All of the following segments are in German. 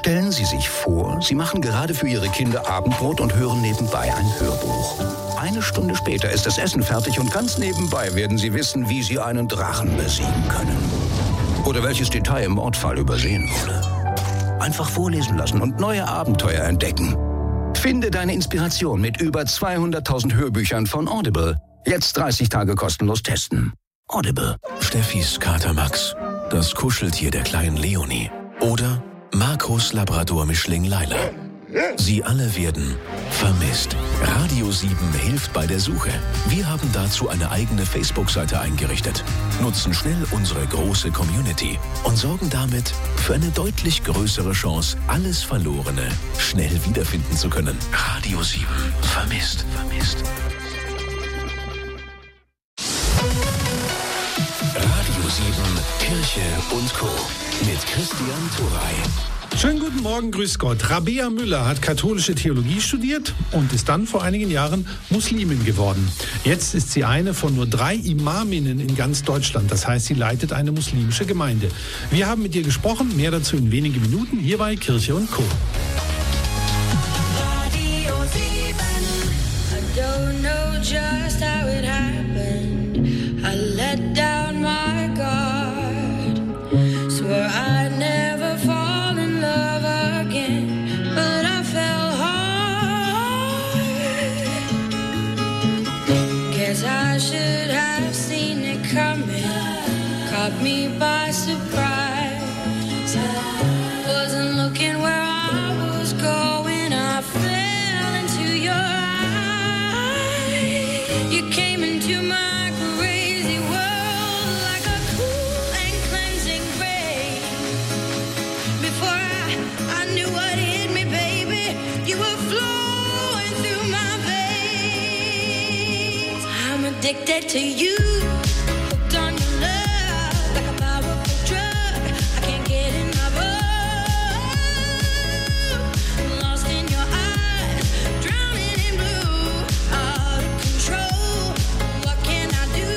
Stellen Sie sich vor, Sie machen gerade für Ihre Kinder Abendbrot und hören nebenbei ein Hörbuch. Eine Stunde später ist das Essen fertig und ganz nebenbei werden Sie wissen, wie Sie einen Drachen besiegen können. Oder welches Detail im Mordfall übersehen wurde. Einfach vorlesen lassen und neue Abenteuer entdecken. Finde deine Inspiration mit über 200.000 Hörbüchern von Audible. Jetzt 30 Tage kostenlos testen. Audible. Steffis Kater Max, das Kuscheltier der kleinen Leonie. Oder Marcos Labrador-Mischling Laila. Sie alle werden vermisst. Radio 7 hilft bei der Suche. Wir haben dazu eine eigene Facebook-Seite eingerichtet, nutzen schnell unsere große Community und sorgen damit für eine deutlich größere Chance, alles Verlorene schnell wiederfinden zu können. Radio 7 vermisst. Radio 7 Kirche und Co. mit Christian Turey. Schönen guten Morgen, grüß Gott. Rabea Müller hat katholische Theologie studiert und ist dann vor einigen Jahren Muslimin geworden. Jetzt ist sie eine von nur 3 Imaminnen in ganz Deutschland. Das heißt, sie leitet eine muslimische Gemeinde. Wir haben mit ihr gesprochen, mehr dazu in wenigen Minuten, hier bei Kirche und Co. Radio 7. I don't know just how it happened. I let down my guard. Swore I'd never fall in love again, but I fell hard. Guess I should have seen it coming. Caught me by surprise. Wasn't looking where I was going. I fell into your eyes. You came into my crazy world like a cool and cleansing rain. Before I knew what hit me, baby, you were flowing through my veins. I'm addicted to you, hooked on your love like a powerful drug. I can't get enough of. Lost in your eyes, drowning in blue, out of control. What can I do?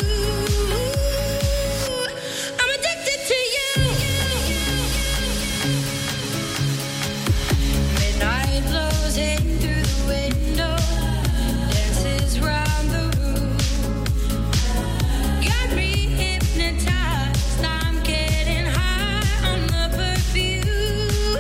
I'm addicted to you. Midnight blows in through the window, dances round the room. Got me hypnotized, I'm getting high on the perfume.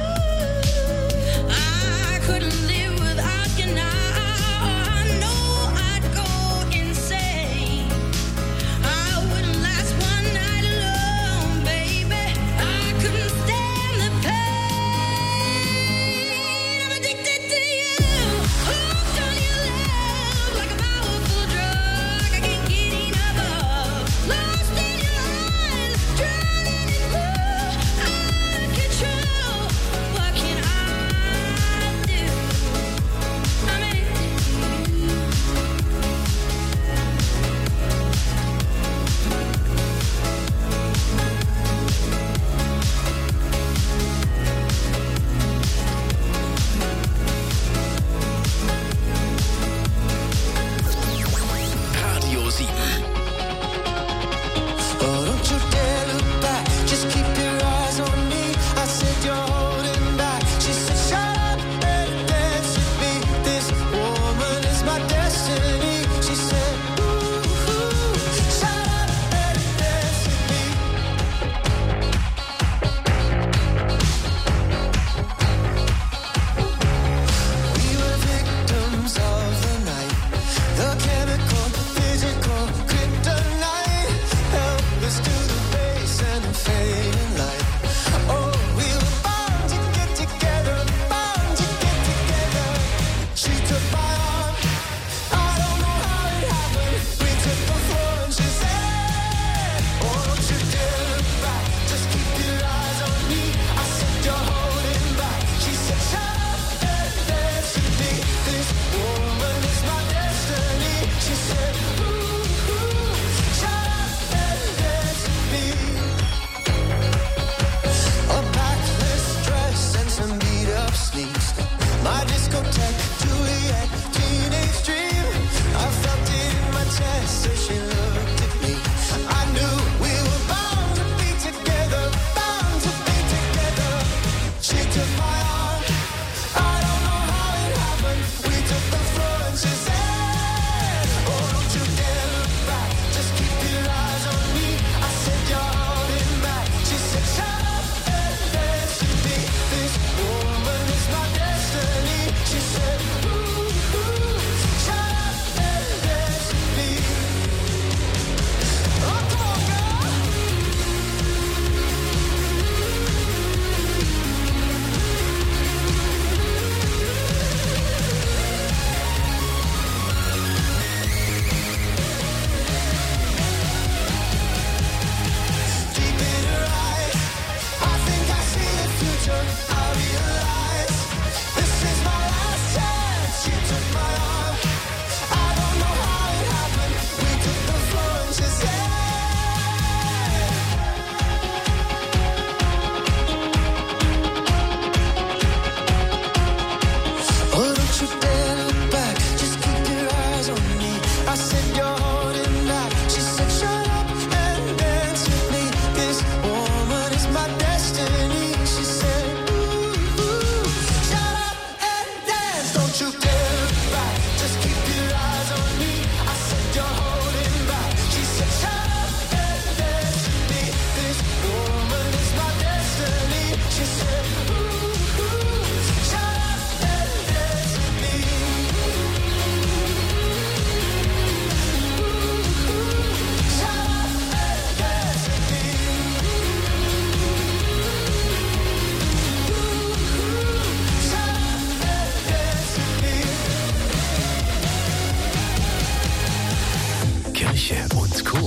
I couldn't live without you now. I know I'd go insane. I wouldn't last one night alone, baby. I couldn't stand the pain. I'm addicted to you, hooked on your love like a powerful drug. I can't get enough of. Lost in your eyes, drowning in blue, out of control. What can I do? I'm addicted to you. Radio 7. Oh, don't you dare look back. Just keep your eyes on me. I said you're holding back. She said, shut up and dance with me. This woman is my destiny. She said, ooh, shut up and dance with me. We were victims of the night. The chemical, physical, kryptonite. Helpless to the base and the fading light. Oh, we were bound to get together, bound to get together. She took my arm, I don't know how it happened. We took the floor and she said, oh, don't you dare look back. Just keep your eyes on me. I said you're holding back. She said, shut up and dance with me. This woman is my destiny. She said, ooh, shut up and dance with me. A backless dress and some beat up sneaks. My discotheque, Juliet, teenage dream. I felt it in my chest as she looked at me. I knew we were bound to be together, bound to be together. She took my arm. realize this is my last chance. You took my arm. I don't know how it happened. We took the plunges, Oh, don't you dare look back. Just keep your eyes on me. I said you're holding back. She said shut up and dance with me. This woman is my destiny. She said ooh, ooh. Shut up and dance. Don't you dare look back. Just keep your eyes on me. I said you're holding back. She said shut up and dance with me. This woman is my destiny. She said ooh, ooh. Shut up and dance with me. Shut up and dance with me. Shut up and dance with me. Kirche und Co.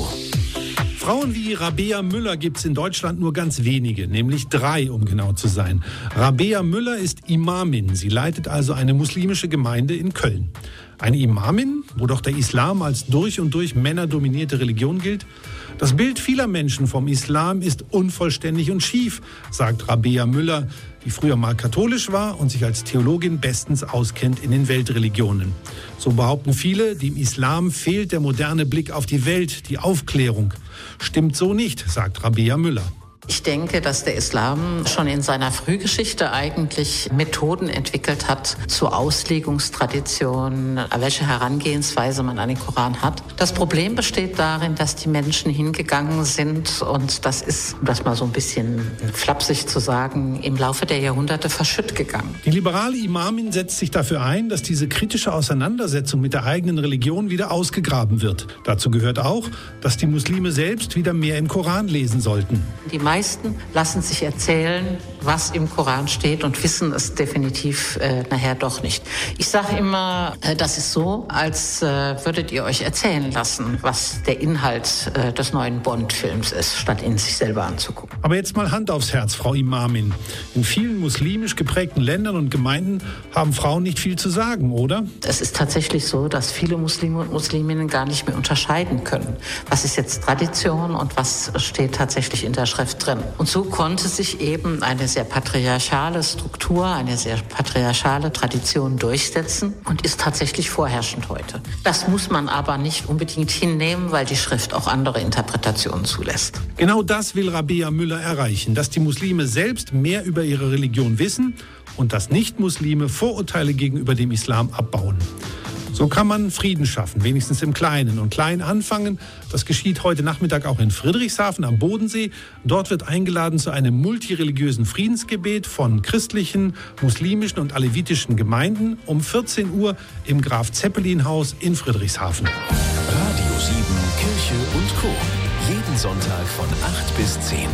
Frauen wie Rabea Müller gibt es in Deutschland nur ganz wenige, nämlich 3, um genau zu sein. Rabea Müller ist Imamin. Sie leitet also eine muslimische Gemeinde in Köln. Eine Imamin, wo doch der Islam als durch und durch männerdominierte Religion gilt? Das Bild vieler Menschen vom Islam ist unvollständig und schief, sagt Rabea Müller, die früher mal katholisch war und sich als Theologin bestens auskennt in den Weltreligionen. So behaupten viele, dem Islam fehlt der moderne Blick auf die Welt, die Aufklärung. Stimmt so nicht, sagt Rabea Müller. Ich denke, dass der Islam schon in seiner Frühgeschichte eigentlich Methoden entwickelt hat zur Auslegungstradition, welche Herangehensweise man an den Koran hat. Das Problem besteht darin, dass die Menschen hingegangen sind und das ist, um das mal so ein bisschen flapsig zu sagen, im Laufe der Jahrhunderte verschütt gegangen. Die liberale Imamin setzt sich dafür ein, dass diese kritische Auseinandersetzung mit der eigenen Religion wieder ausgegraben wird. Dazu gehört auch, dass die Muslime selbst wieder mehr im Koran lesen sollten. Die meisten lassen sich erzählen, was im Koran steht und wissen es definitiv nachher doch nicht. Ich sage immer, das ist so, als würdet ihr euch erzählen lassen, was der Inhalt des neuen Bond-Films ist, statt ihn sich selber anzugucken. Aber jetzt mal Hand aufs Herz, Frau Imamin. In vielen muslimisch geprägten Ländern und Gemeinden haben Frauen nicht viel zu sagen, oder? Es ist tatsächlich so, dass viele Muslime und Musliminnen gar nicht mehr unterscheiden können. Was ist jetzt Tradition und was steht tatsächlich in der Schrift drin? Und so konnte sich eben eine sehr patriarchale Struktur, eine sehr patriarchale Tradition durchsetzen und ist tatsächlich vorherrschend heute. Das muss man aber nicht unbedingt hinnehmen, weil die Schrift auch andere Interpretationen zulässt. Genau das will Rabea Müller erreichen, dass die Muslime selbst mehr über ihre Religion wissen und dass Nicht-Muslime Vorurteile gegenüber dem Islam abbauen. So kann man Frieden schaffen, wenigstens im Kleinen. Und klein anfangen, das geschieht heute Nachmittag auch in Friedrichshafen am Bodensee. Dort wird eingeladen zu einem multireligiösen Friedensgebet von christlichen, muslimischen und alevitischen Gemeinden um 14 Uhr im Graf-Zeppelin-Haus in Friedrichshafen. Radio 7 Kirche und Co. Jeden Sonntag von 8 bis 10.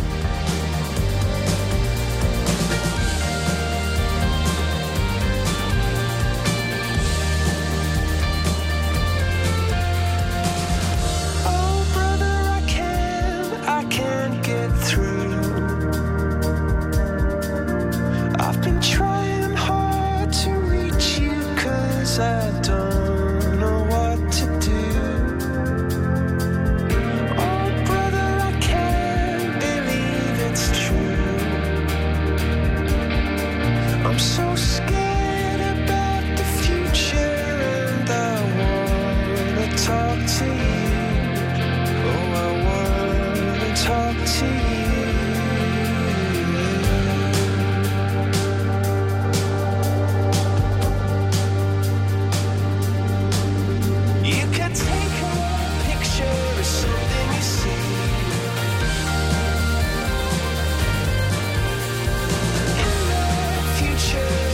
Oh, brother, I can't get through. I've been trying hard to reach you 'cause I don't know what to do. Oh, brother, I can't believe it's true. I'm so scared about the future and I wanna talk to you. Oh, I wanna talk to you. You could take a picture of something you see. In the future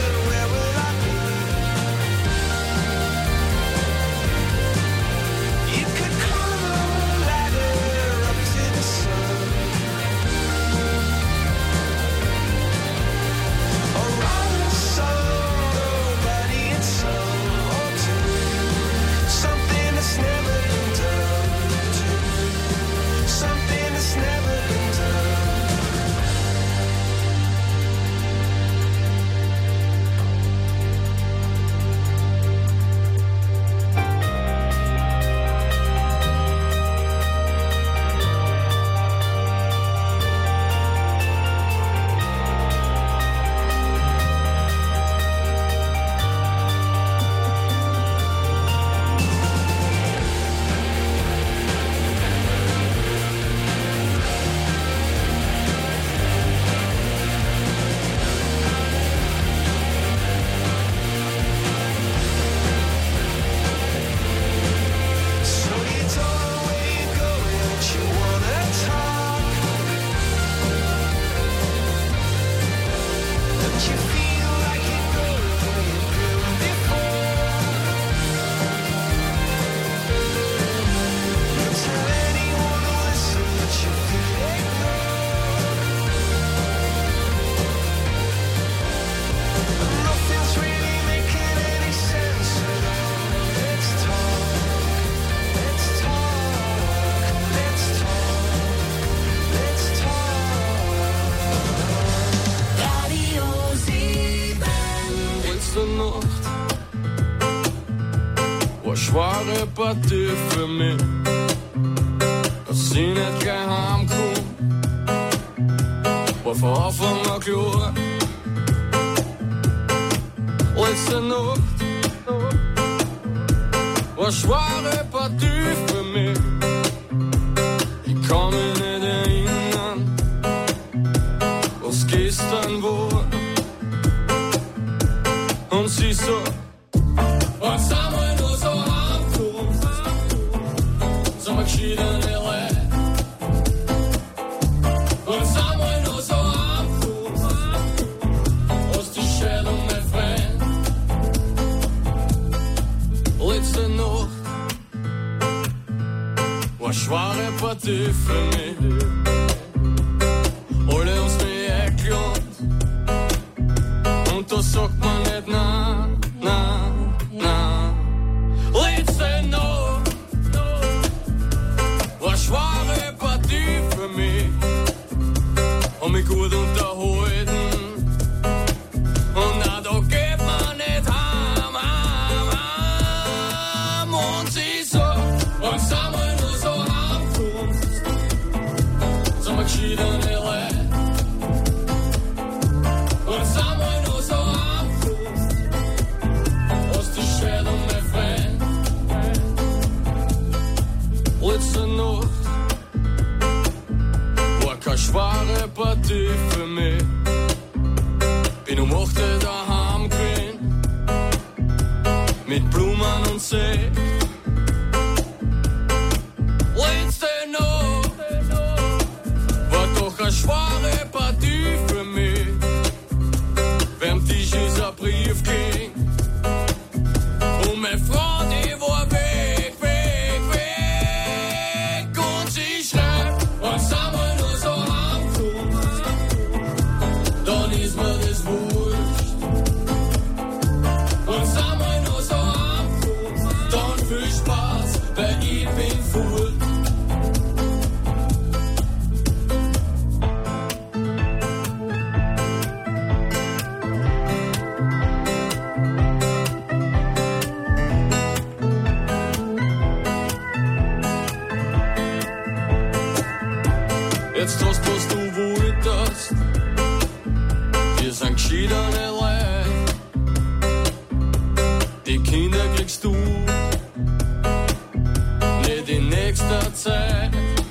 you feel like you know what you've been before? You tell anyone to listen, but you feel ignored. And nothing's really making any sense at all. Let's talk, let's talk, let's talk, let's talk. Radio 7. Letzte Nacht war schwere Partie für mich, dass ich nicht gleich heimkomm, war von Anfang an klar. Letzte Nacht war schwere Partie für mich, ich kann mich nicht erinnern, was gestern war. Und sie so, was haben wir nur so angekommen? So mal geschiedene Leute. Was haben wir nur so angekommen? Aus die Schädel, mein Freund. Letzte Nacht war schwere Partie für mich. Alle uns nicht erklärt. Und da sagt man nicht na, na, na. Letzte Nacht war schwere Partie für mich. Und mich gut unterhalten. Und na, da geht man nicht heim, heim, heim. Und sie so, was haben wir nur so heimgekommen? So mal geschiedene Leute. Was haben wir nur so angekommen? Aus die Schädel, mein Freund. Letzte Nacht war keine schwere Partie für mich. Bin um 8 daheim gewesen, mit Blumen und Sekt. Letzte Nacht war doch eine schwere Partie für mich. Beim Tisch ist ein Brief ging und meine Frau, die war weg, weg, weg. Und sie schreibt, was haben wir nur so angekommen? Dann ist mir das wurscht. Was haben wir nur so angekommen? Dann viel Spaß, weil ich bin full. Jetzt hast was du wolltest. Wir sind geschiedene Leute. Die Kinder kriegst du nicht in nächster Zeit.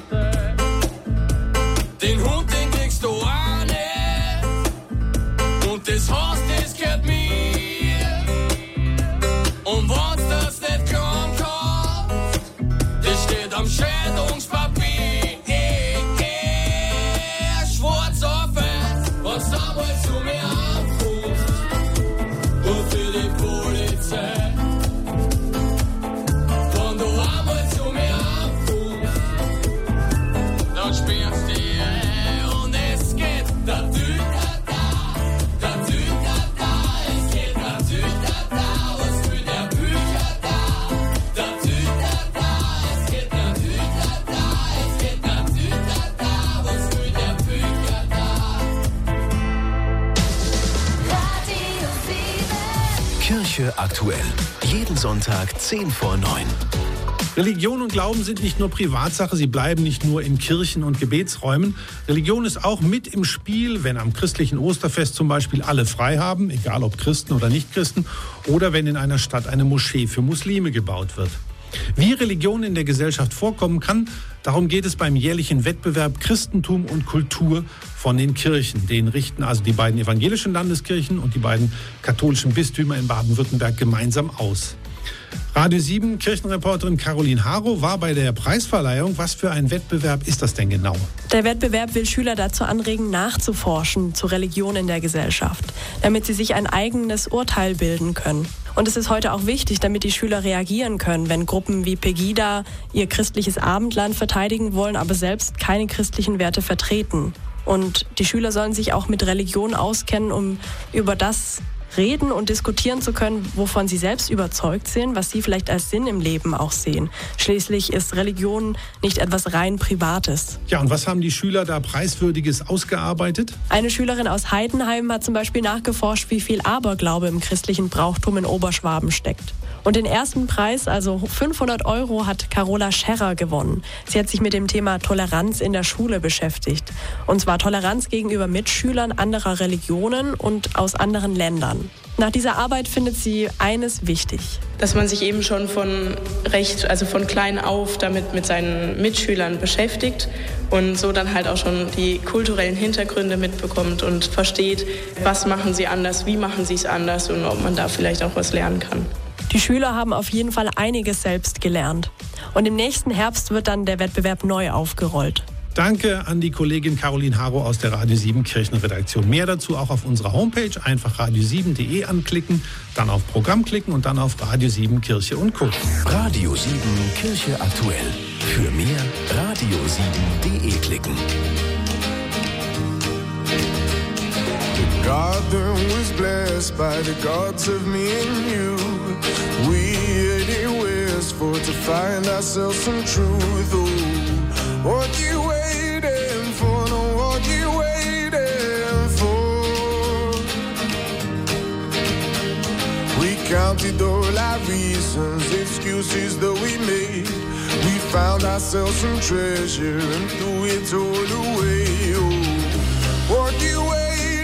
Den Hund, den kriegst du auch nicht. Und das Haus, das gehört mir. Und wenn's das nicht kaum kannst, das steht am Scheidungspapier. Was haben wir zu mir angeguckt? Und für die Polizei. Wenn du einmal zu mir anguckst, dann spürst du die und es geht da, es geht da, was für der Bücher da, es geht da, es geht da, was für der Bücher da. Kirche aktuell. Jeden Sonntag 10 vor 9. Religion und Glauben sind nicht nur Privatsache, sie bleiben nicht nur in Kirchen und Gebetsräumen. Religion ist auch mit im Spiel, wenn am christlichen Osterfest zum Beispiel alle frei haben, egal ob Christen oder Nicht-Christen, oder wenn in einer Stadt eine Moschee für Muslime gebaut wird. Wie Religion in der Gesellschaft vorkommen kann, darum geht es beim jährlichen Wettbewerb Christentum und Kultur von den Kirchen. Den richten also die beiden evangelischen Landeskirchen und die beiden katholischen Bistümer in Baden-Württemberg gemeinsam aus. Radio 7 Kirchenreporterin Caroline Haro war bei der Preisverleihung. Was für ein Wettbewerb ist das denn genau? Der Wettbewerb will Schüler dazu anregen, nachzuforschen zur Religion in der Gesellschaft, damit sie sich ein eigenes Urteil bilden können. Und es ist heute auch wichtig, damit die Schüler reagieren können, wenn Gruppen wie Pegida ihr christliches Abendland verteidigen wollen, aber selbst keine christlichen Werte vertreten. Und die Schüler sollen sich auch mit Religion auskennen, um über das reden und diskutieren zu können, wovon sie selbst überzeugt sind, was sie vielleicht als Sinn im Leben auch sehen. Schließlich ist Religion nicht etwas rein Privates. Ja, und was haben die Schüler da Preiswürdiges ausgearbeitet? Eine Schülerin aus Heidenheim hat zum Beispiel nachgeforscht, wie viel Aberglaube im christlichen Brauchtum in Oberschwaben steckt. Und den ersten Preis, also 500 €, hat Carola Scherrer gewonnen. Sie hat sich mit dem Thema Toleranz in der Schule beschäftigt. Und zwar Toleranz gegenüber Mitschülern anderer Religionen und aus anderen Ländern. Nach dieser Arbeit findet sie eines wichtig. Dass man sich eben schon von klein auf damit mit seinen Mitschülern beschäftigt und so dann halt auch schon die kulturellen Hintergründe mitbekommt und versteht, was machen sie anders, wie machen sie es anders und ob man da vielleicht auch was lernen kann. Die Schüler haben auf jeden Fall einiges selbst gelernt. Und im nächsten Herbst wird dann der Wettbewerb neu aufgerollt. Danke an die Kollegin Caroline Haro aus der Radio 7 Kirchenredaktion. Mehr dazu auch auf unserer Homepage. Einfach radio7.de anklicken, dann auf Programm klicken und dann auf Radio 7 Kirche und Co. Radio 7 Kirche aktuell. Für mehr radio7.de klicken. Garden was blessed by the gods of me and you. We anywheres for to find ourselves some truth. Oh, what you waiting for? No, what you waiting for? We counted all our reasons, excuses that we made. We found ourselves some treasure and threw it all away. Oh, what you waiting?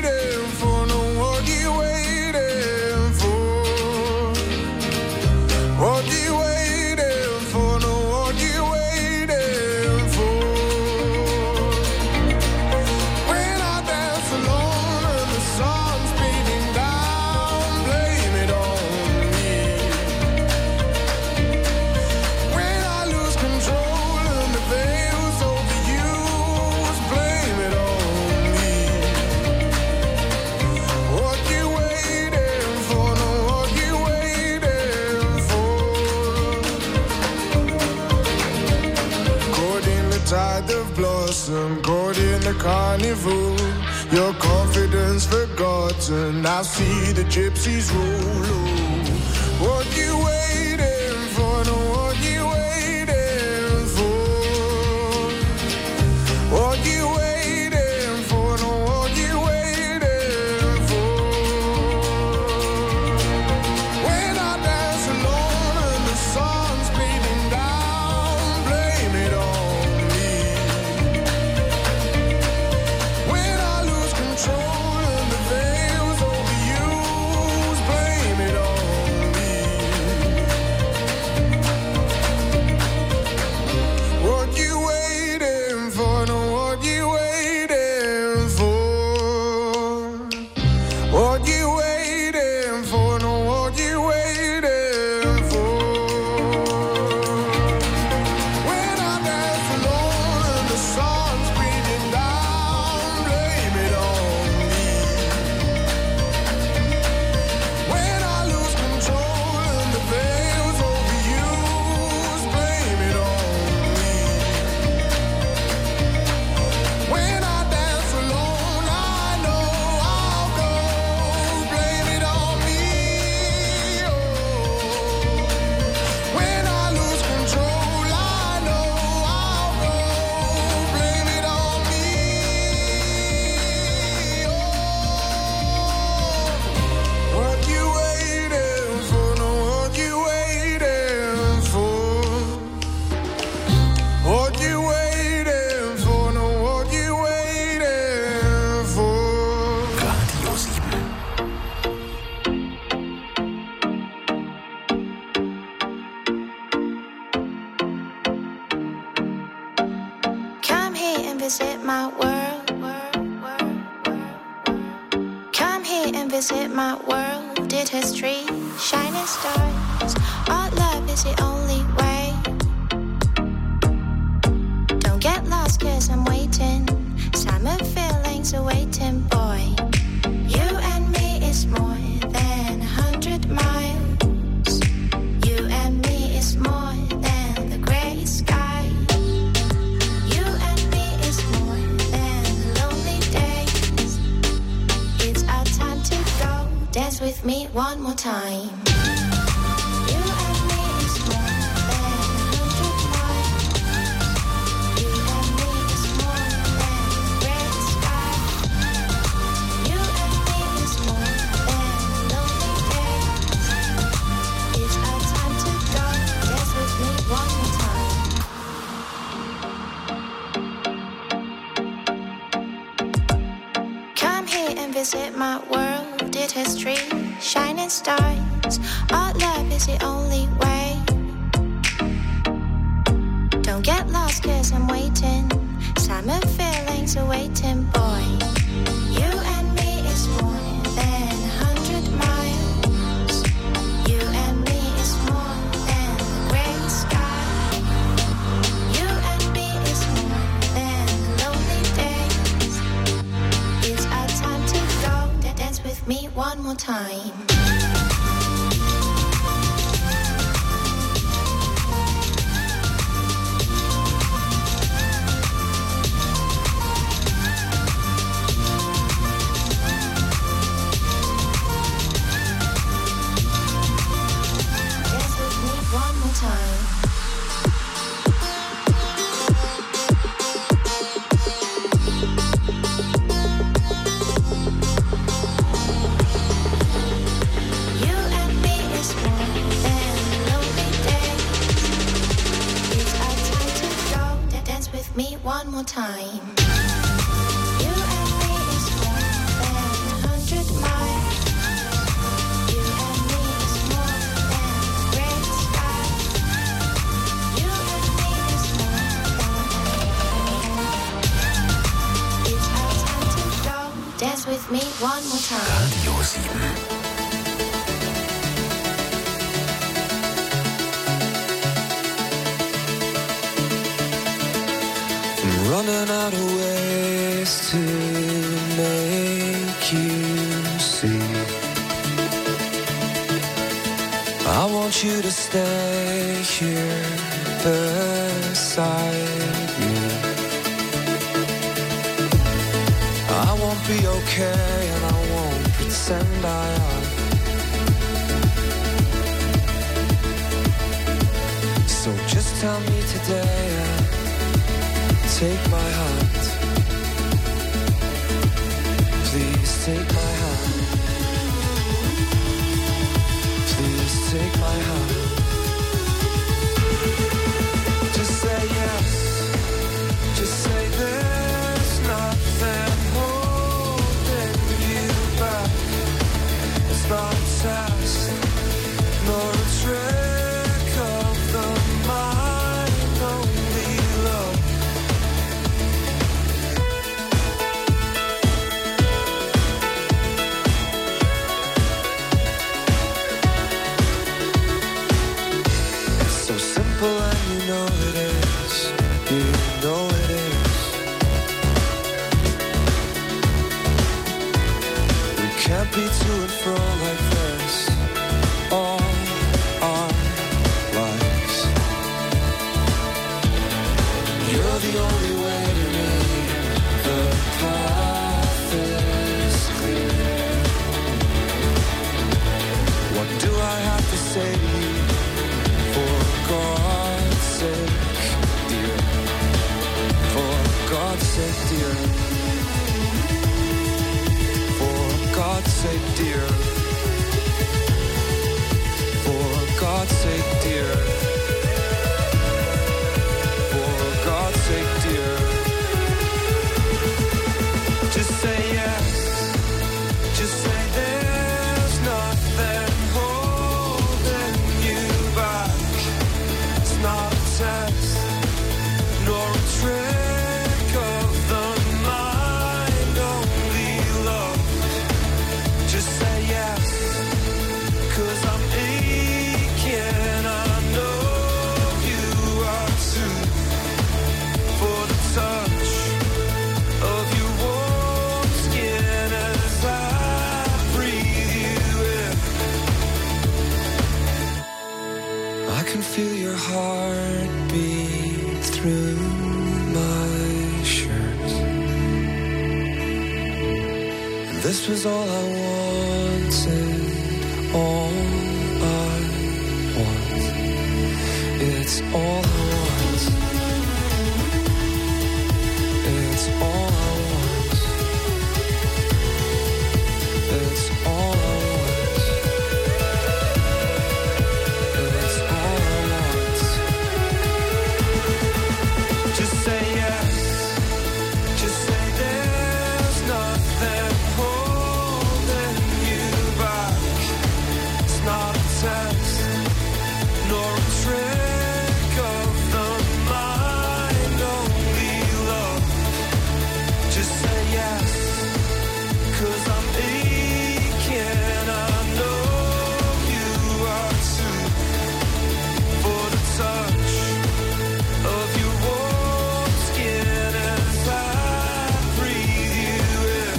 What you waiting for? No, what you waiting for? When I dance alone and the sun's beating down, blame it on me. When I lose control and the veil's overused, blame it on me. What you waiting for? No, what you waiting for? Tide of blossom, caught in the carnival. Your confidence forgotten. I see the gypsies roll. What you waiting for? No, what you waiting for? What you waiting for? No, what you waiting for? When I dance alone and the sun's beating down, blame it on. Visit my world. Come here here and visit my world. Did history, shining stars. Our love is the only way. Don't get lost, cause I'm waiting. Summer feelings are waiting, boy. You and me is more than 100 miles. You and me is more than the gray sky. You and me is more than lonely days. It's our time to go. Dance with me one more time. You and me is more than 100 miles. You and me is more than the gray sky. You and me is more than lonely days. It's our time to go. Dance with me one more time. Come here and visit my world. Did history, shining stars. Our love is the only way. Don't get lost, cause I'm waiting. Summer feelings are waiting, boy. You and me is more than 100 miles. You and me is more than the gray sky. You and me is more than lonely days. It's our time to go. Dance with me one more time. Dance with me one more time. You and me is more than lonely days. It's our time to go. Dance with me one more time. You and me is more than 100 miles. You and me is more than the gray sky. You and me is more than. It's our time to go. Dance with me one more time. Radio 7. I'm running out of ways to make you see. I want you to stay here beside me. I won't be okay and I won't pretend I am. So just tell me today and take my hand. Please take my hand. Please take my hand. Just say yes. Just say there's nothing holding you back. It's not a test, nor a trick of the mind, only love. It's so simple and you know it is. You know it is. We can't be to and fro like this all our lives. You're the only way to me. The path is clear. What do I have to say to you? For God's sake, dear. For God's sake, dear. For God's sake, dear. through my shirt. And this was all I wanted, all I want. It's all I want. It's all I want. It's all I want. It's all I want. Just say yes. Just say there's nothing holding you back. It's not a test, nor a trick of the mind, only love. Just say yes, 'cause I'm aching. I know you are too. For the touch of your warm skin as I breathe you in.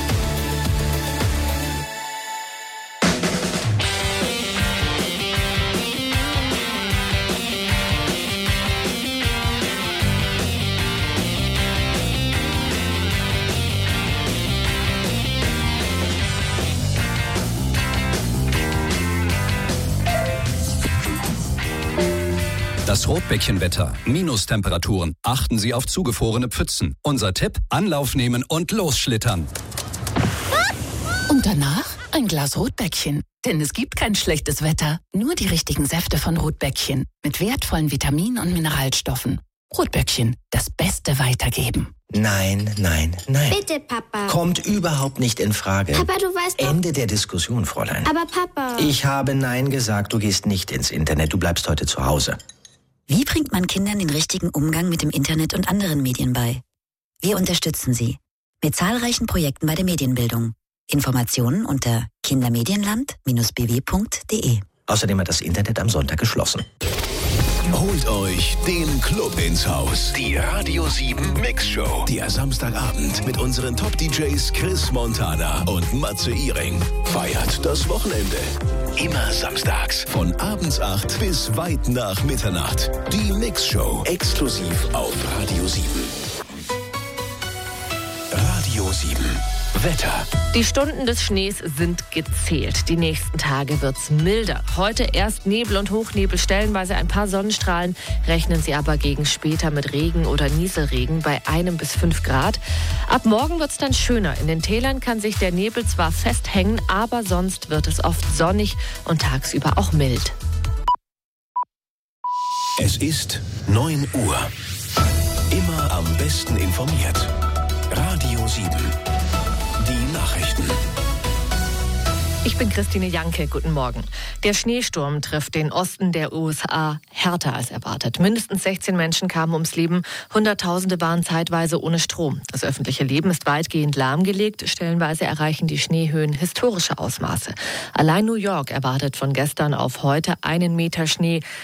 Das Rotbäckchenwetter. Minustemperaturen. Achten Sie auf zugefrorene Pfützen. Unser Tipp: Anlauf nehmen und losschlittern. Und danach ein Glas Rotbäckchen. Denn es gibt kein schlechtes Wetter, nur die richtigen Säfte von Rotbäckchen. Mit wertvollen Vitaminen und Mineralstoffen. Rotbäckchen, das Beste weitergeben. Nein, nein, nein. Bitte, Papa. Kommt überhaupt nicht in Frage. Papa, du weißt doch... Ende der Diskussion, Fräulein. Aber Papa... Ich habe Nein gesagt, du gehst nicht ins Internet, du bleibst heute zu Hause. Wie bringt man Kindern den richtigen Umgang mit dem Internet und anderen Medien bei? Wir unterstützen sie mit zahlreichen Projekten bei der Medienbildung. Informationen unter kindermedienland-bw.de. Außerdem hat das Internet am Sonntag geschlossen. Holt euch den Club ins Haus. Die Radio 7 Mix Show. Der Samstagabend mit unseren Top-DJs Chris Montana und Matze Iring. Feiert das Wochenende. Immer samstags von abends 8 bis weit nach Mitternacht. Die Mix Show. Exklusiv auf Radio 7. Radio 7. Wetter. Die Stunden des Schnees sind gezählt. Die nächsten Tage wird's milder. Heute erst Nebel und Hochnebel, stellenweise ein paar Sonnenstrahlen. Rechnen Sie aber gegen später mit Regen oder Nieselregen bei 1 bis 5 Grad. Ab morgen wird's dann schöner. In den Tälern kann sich der Nebel zwar festhängen, aber sonst wird es oft sonnig und tagsüber auch mild. Es ist 9 Uhr. Immer am besten informiert. Radio 7. Die Nachrichten. Ich bin Christine Janke, guten Morgen. Der Schneesturm trifft den Osten der USA härter als erwartet. Mindestens 16 Menschen kamen ums Leben, Hunderttausende waren zeitweise ohne Strom. Das öffentliche Leben ist weitgehend lahmgelegt, stellenweise erreichen die Schneehöhen historische Ausmaße. Allein New York erwartet von gestern auf heute 1 Meter Schnee.